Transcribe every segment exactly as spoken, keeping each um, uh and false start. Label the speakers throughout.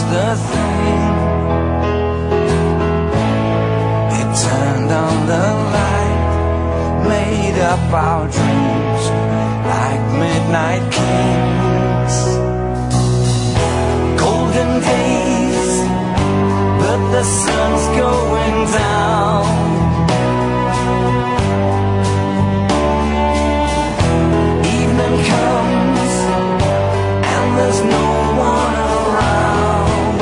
Speaker 1: the thing. It turned on the light, made up our dreams like midnight kings. Golden days, but the sun's going down. Evening comes and there's no one around.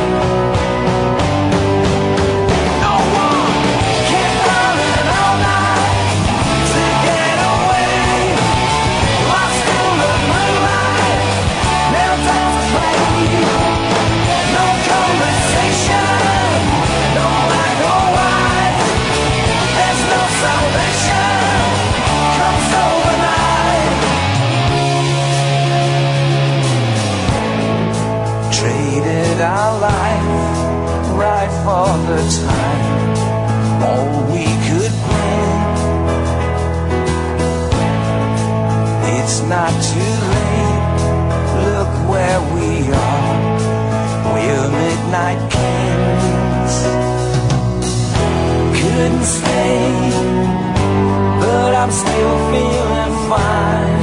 Speaker 1: No one kept running all night to get away. Lost in the moonlight, no time to play. No conversation, no black or white. There's no salvation, comes overnight. Traded our life right for the time, all we could bring. It's not too late, look where we are. We're midnight kings. Couldn't stay, but I'm still feeling fine.